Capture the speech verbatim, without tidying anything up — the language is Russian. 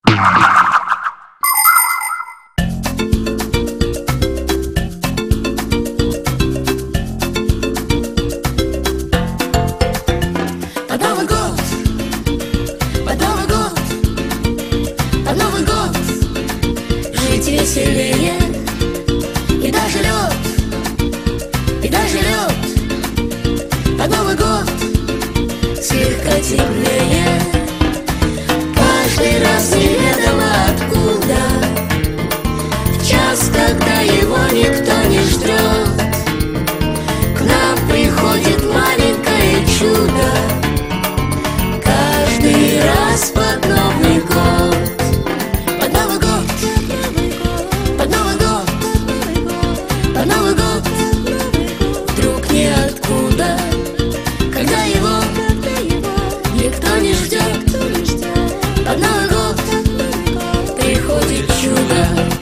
Под Новый год, под Новый год, под Новый год жить веселее. И даже лед, и даже лед под Новый год слегка теплее. Каждый раз неведомо откуда, в час, когда его никто не ждет, к нам приходит маленькое чудо. Каждый раз под Новый год, под Новый год, под Новый год, под Новый год, вдруг ниоткуда, когда его никто не ждет, под Новый год приходит чудо.